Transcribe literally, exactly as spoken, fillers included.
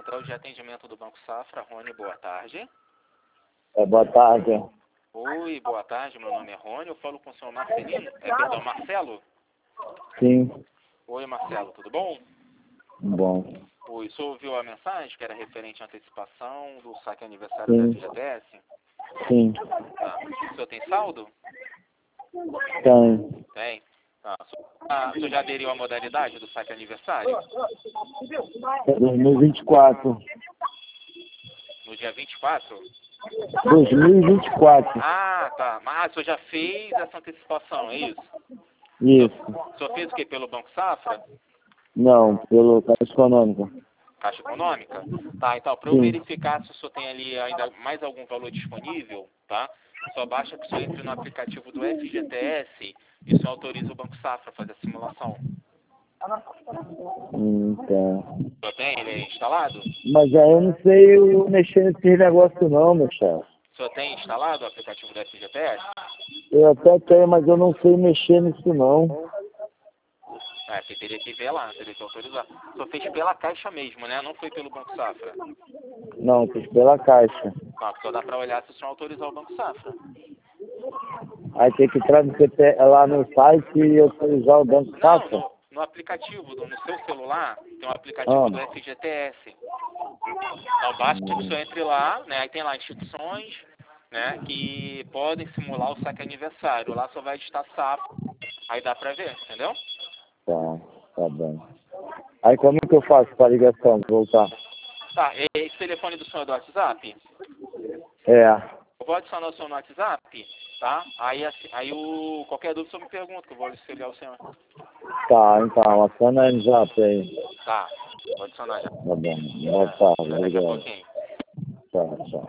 Central de Atendimento do Banco Safra, Rony, boa tarde. É, boa tarde. Oi, boa tarde, meu nome é Rony, eu falo com o senhor Marcelino, é, perdão, Marcelo? Sim. Oi, Marcelo, tudo bom? Bom. Oi, o senhor ouviu a mensagem que era referente à antecipação do saque aniversário Sim. da F G T S? Sim. Tá. O senhor tem saldo? Tem. Tem. Tá. O senhor, ah, o senhor já aderiu à modalidade do saque aniversário? É dois mil e vinte e quatro. No dia vinte e quatro? dois mil e vinte e quatro. Ah, tá. Mas o senhor já fez essa antecipação, é isso? Isso. O senhor fez o quê? Pelo Banco Safra? Não, pelo Caixa Econômica. Caixa Econômica? Tá, então, para eu Sim. verificar se o senhor tem ali ainda mais algum valor disponível, tá? Só basta que o senhor entre no aplicativo do F G T S e o senhor autoriza o Banco Safra a fazer a simulação. Hum, tá. O senhor tem ele instalado? Mas aí eu não sei eu mexer nesse negócio não, meu chefe. O senhor tem instalado o aplicativo do F G T S? Eu até tenho, mas eu não sei mexer nisso não. É, porque teria que ver lá, teria que autorizar. O senhor fez pela Caixa mesmo, né? Não foi pelo Banco Safra. Não, fiz pela Caixa. Não, só dá para olhar se o senhor autorizar o Banco Safra. Aí tem que entrar no C P, lá no site e autorizar o Banco Não, Safra? no, no aplicativo, do, no seu celular, tem um aplicativo Ah. do F G T S. Então basta que o senhor entre lá, né? Aí tem lá instituições, né? Que podem simular o saque aniversário. Lá só vai estar Safra. Aí dá pra ver, entendeu? Tá, tá bem. Aí como que eu faço para ligação voltar? Tá, e esse telefone do senhor é do WhatsApp? É. Eu vou adicionar o senhor no WhatsApp, tá? Aí, assim, aí o, qualquer dúvida o senhor me pergunta, que eu vou auxiliar o senhor. Tá, então, acena aí no zap aí. Tá, vou adicionar já. Tá bom. Boa É, tarde, daqui a obrigado. pouquinho. Tá, tchau.